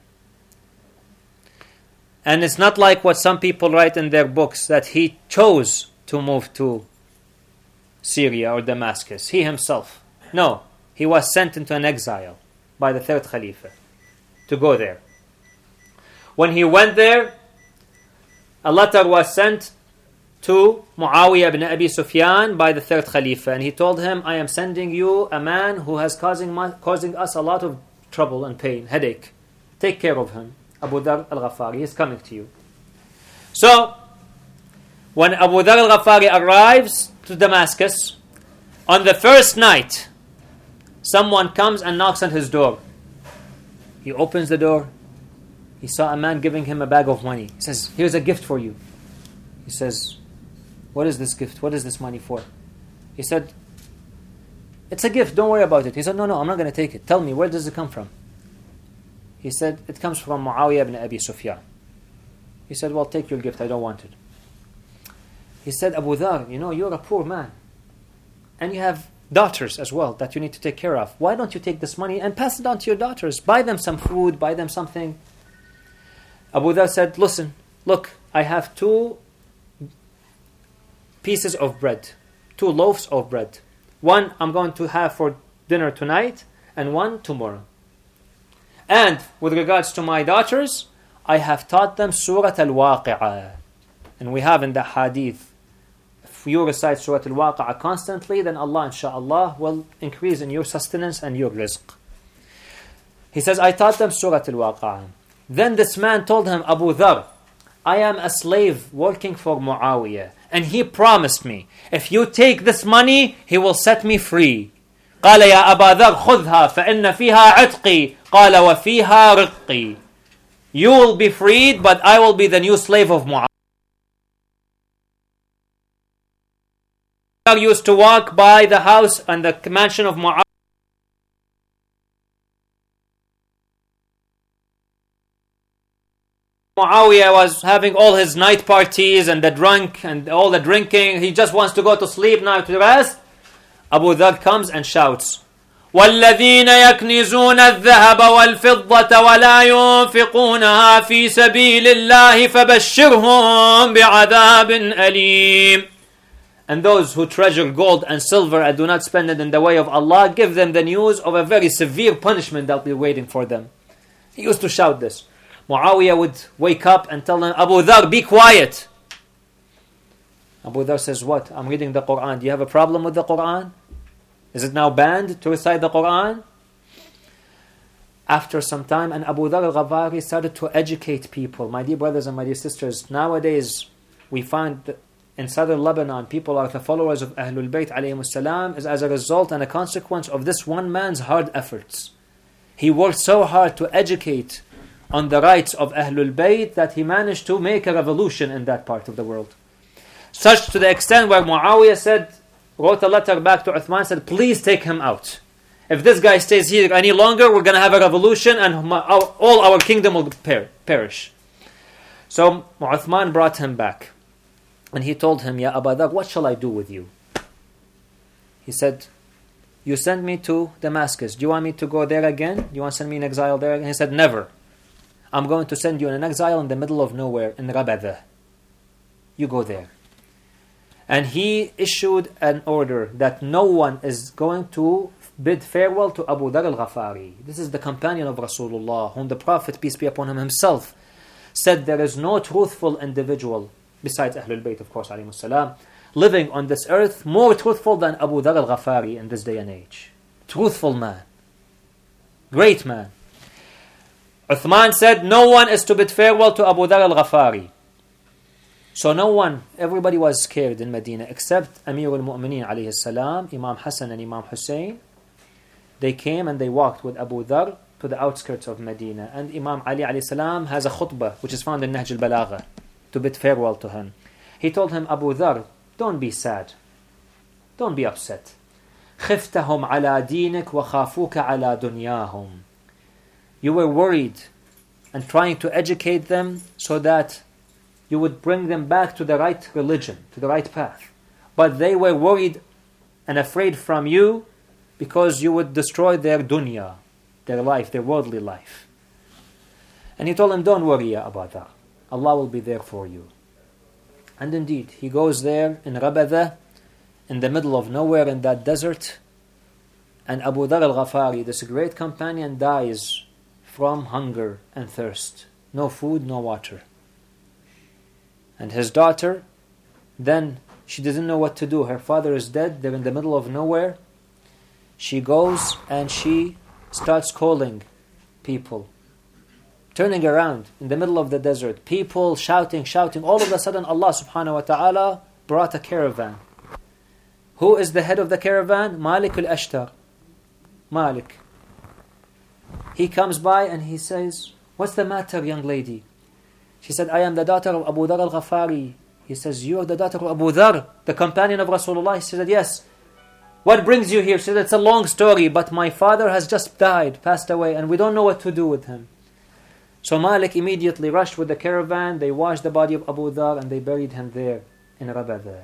And it's not like what some people write in their books, that he chose to move to Syria or Damascus. He himself. No, he was sent into an exile by the third Khalifa to go there. When he went there, a letter was sent to Muawiyah ibn Abi Sufyan by the third Khalifa, and he told him, I am sending you a man who has causing us a lot of trouble and pain, headache. Take care of him. Abu Dhar al-Ghafari is coming to you. So, when Abu Dhar al-Ghafari arrives to Damascus, on the first night, someone comes and knocks on his door. He opens the door. He saw a man giving him a bag of money. He says, here's a gift for you. He says, what is this gift? What is this money for? He said, it's a gift, don't worry about it. He said, no, I'm not going to take it. Tell me, where does it come from? He said, it comes from Muawiyah ibn Abi Sufyan. He said, well, take your gift, I don't want it. He said, Abu Dhar, you're a poor man. And you have daughters as well that you need to take care of. Why don't you take this money and pass it on to your daughters? Buy them some food, buy them something. Abu Dhar said, listen, look, I have 2 pieces of bread, 2 loaves of bread. One I'm going to have for dinner tonight, and one tomorrow. And with regards to my daughters, I have taught them Surah Al-Waqi'ah. And we have in the hadith, if you recite Surah Al-Waqi'ah constantly, then Allah inshaAllah will increase in your sustenance and your rizq. He says, I taught them Surah Al-Waqi'ah. Then this man told him, Abu Dhar, I am a slave working for Muawiyah, and he promised me, if you take this money, he will set me free. قال يا أبا ذر خذها فإن فيها عتقي قال وفيها رقي. You will be freed, but I will be the new slave of Muawiyah. Used to walk by the house and the mansion of Muawiyah. Muawiyah was having all his night parties and the drunk and all the drinking. He just wants to go to sleep now to rest. Abu Dhar comes and shouts, وَالَّذِينَ يَكْنِزُونَ الذَّهَبَ وَالْفِضَّةَ وَلَا يُنْفِقُونَهَا فِي سَبِيلِ اللَّهِ فَبَشِّرْهُمْ بِعَذَابٍ أَلِيمٍ. And those who treasure gold and silver and do not spend it in the way of Allah, give them the news of a very severe punishment that will be waiting for them. He used to shout this. Muawiyah would wake up and tell them, Abu Dhar, be quiet. Abu Dhar says, what? I'm reading the Quran. Do you have a problem with the Quran? Is it now banned to recite the Quran? After some time, and Abu Dhar al-Ghafari started to educate people. My dear brothers and my dear sisters, nowadays we find that in southern Lebanon, people are the followers of Ahlul Bayt alayhimus salam is as a result and a consequence of this one man's hard efforts. He worked so hard to educate on the rights of Ahlul Bayt that he managed to make a revolution in that part of the world. Such to the extent where Muawiyah wrote a letter back to Uthman, said, please take him out. If this guy stays here any longer, we're going to have a revolution and all our kingdom will perish. So Uthman brought him back. And he told him, Ya Abu Dharr, what shall I do with you? He said, you sent me to Damascus. Do you want me to go there again? Do you want to send me in exile there again? He said, never. I'm going to send you in an exile in the middle of nowhere, in Rabada. You go there. And he issued an order that no one is going to bid farewell to Abu Dharr al-Ghafari. This is the companion of Rasulullah, whom the Prophet, peace be upon him, himself said there is no truthful individual, besides Ahlul Bayt, of course, alayhimus salam, living on this earth more truthful than Abu Dharr al-Ghafari in this day and age. Truthful man. Great man. Uthman said, no one is to bid farewell to Abu Dharr al-Ghafari. So no one, everybody was scared in Medina except Amir al-Mu'mineen alayhi salam, Imam Hassan and Imam Hussein. They came and they walked with Abu Dharr to the outskirts of Medina. And Imam Ali alayhi salam has a khutbah which is found in Nahj al-Balagha to bid farewell to him. He told him, Abu Dharr, don't be sad. Don't be upset. خفتهم على دينك وخافوك على دنياهم. You were worried and trying to educate them so that you would bring them back to the right religion, to the right path. But they were worried and afraid from you because you would destroy their dunya, their life, their worldly life. And he told him, don't worry about that. Allah will be there for you. And indeed, he goes there in Rabada, in the middle of nowhere in that desert, and Abu Dharr al-Ghafari, this great companion, dies from hunger and thirst. No food, no water. And his daughter, then she doesn't know what to do. Her father is dead, they're in the middle of nowhere. She goes and she starts calling people, turning around in the middle of the desert, people shouting. All of a sudden Allah subhanahu wa ta'ala brought a caravan. Who is the head of the caravan? Malik al-Ashtar. Malik. He comes by and he says, what's the matter, young lady? She said, I am the daughter of Abu Dharr al-Ghafari. He says, you are the daughter of Abu Dharr, the companion of Rasulullah? He said, yes. What brings you here? She said, it's a long story, but my father has just died, passed away, and we don't know what to do with him. So Malik immediately rushed with the caravan. They washed the body of Abu Dharr and they buried him there in Rabada.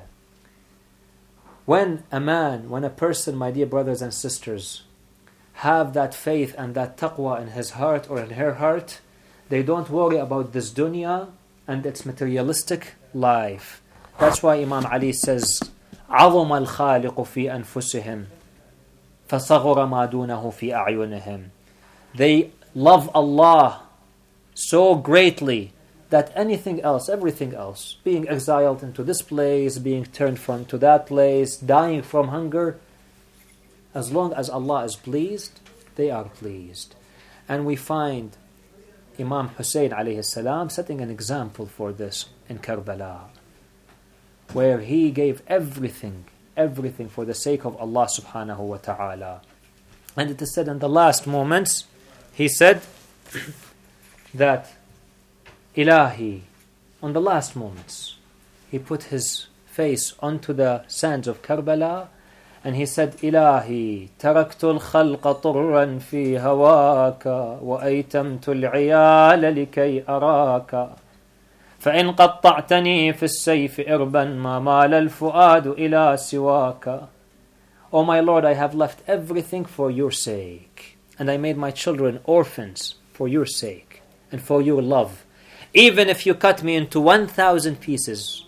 When a person, my dear brothers and sisters, have that faith and that taqwa in his heart or in her heart, they don't worry about this dunya and its materialistic life. That's why Imam Ali says, عَظُمَ الْخَالِقُ فِي أَنفُسِهِمْ فَصَغُرَ مَا دُونَهُ فِي أَعْيُنِهِمْ. They love Allah so greatly that anything else, everything else, being exiled into this place, being turned from to that place, dying from hunger, as long as Allah is pleased, they are pleased. And we find Imam Hussein alayhi salam setting an example for this in Karbala, where he gave everything for the sake of Allah subhanahu wa ta'ala. And it is said in the last moments, he said that Ilahi, on the last moments, he put his face onto the sands of Karbala and he said, Ilahi, taraktu al-khalqa turran fi hawaka wa aytamtu al-'iyala likay araka فإن قطعتني في السيف إربا ما مال الفؤاد إلى سواك. O my Lord, I have left everything for your sake, and I made my children orphans for your sake and for your love. Even if you cut me into 1,000 pieces,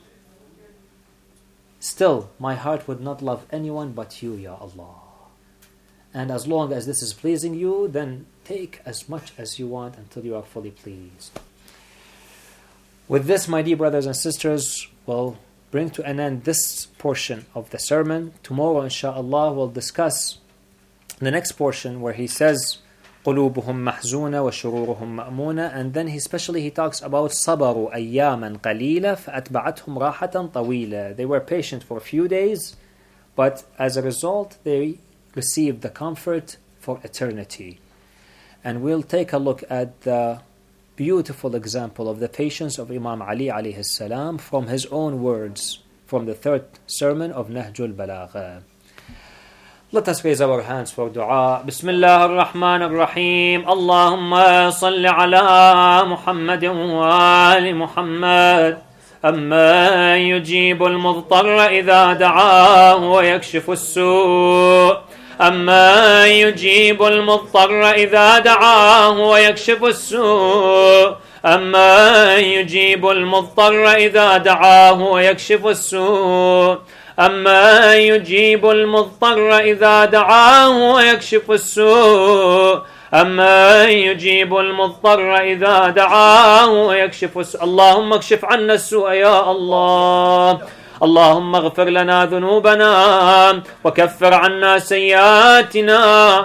still my heart would not love anyone but you, Ya Allah. And as long as this is pleasing you, then take as much as you want until you are fully pleased. With this, my dear brothers and sisters, we'll bring to an end this portion of the sermon. Tomorrow, inshaAllah, we'll discuss the next portion where he says, قُلُوبُهُمْ مَحْزُونَ وَشُرُورُهُمْ مَأْمُونَ. And then he talks about صَبَرُوا أَيَّامًا قَلِيلًا فَأَتْبَعَتْهُمْ رَاحَةً طَوِيلًا. They were patient for a few days, but as a result, they received the comfort for eternity. And we'll take a look at the beautiful example of the patience of Imam Ali alayhi salam from his own words from the third sermon of Nahj al-Balagha. Let us raise our hands for dua. Bismillah ar-Rahman ar-Rahim. Allahumma salli ala Muhammadin wa ali Muhammad. أما يجيب المضطر إذا دعاه ويكشف السوء أما يجيب المضطر إذا دعاه ويكشف السوء أما يجيب المضطر إذا دعاه ويكشف السوء أما يجيب المضطر إذا دعاه ويكشف السوء أما يجيب المضطر إذا دعاه ويكشف السوء. اللهم اكشف عنا السوء يا الله. اللهم اغفر لنا ذنوبنا وكفر عنا سيئاتنا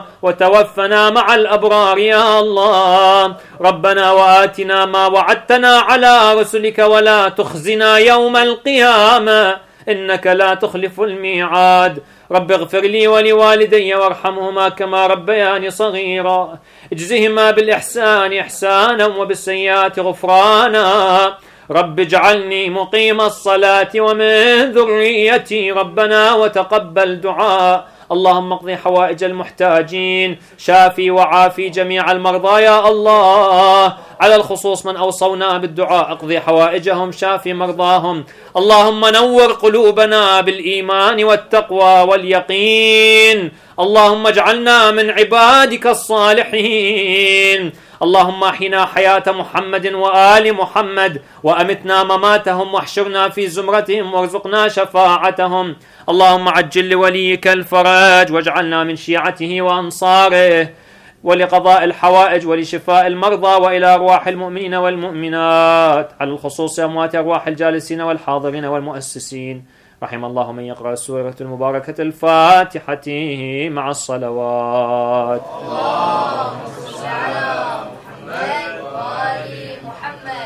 وتوفنا مع الأبرار يا الله. ربنا وآتنا ما وعدتنا على رسلك ولا تخزنا يوم القيامة إنك لا تخلف الميعاد. رب اغفر لي ولوالدي وارحمهما كما ربياني صغيرا. اجزهما بالإحسان إحسانا وبالسيئات غفرانا. رب اجعلني مقيم الصلاة ومن ذريتي ربنا وتقبل دعاء. اللهم اقضي حوائج المحتاجين شافي وعافي جميع المرضى يا الله. على الخصوص من أوصونا بالدعاء اقضي حوائجهم شافي مرضاهم. اللهم نور قلوبنا بالإيمان والتقوى واليقين. اللهم اجعلنا من عبادك الصالحين. اللهم احينا حياة محمد وآل محمد وأمتنا مماتهم واحشرنا في زمرتهم وارزقنا شفاعتهم. اللهم عجل لوليك الفرج واجعلنا من شيعته وأنصاره ولقضاء الحوائج ولشفاء المرضى وإلى أرواح المؤمنين والمؤمنات على الخصوص أموات أرواح الجالسين والحاضرين والمؤسسين. رحم الله من يقرأ السورة المباركة الفاتحة مع الصلوات.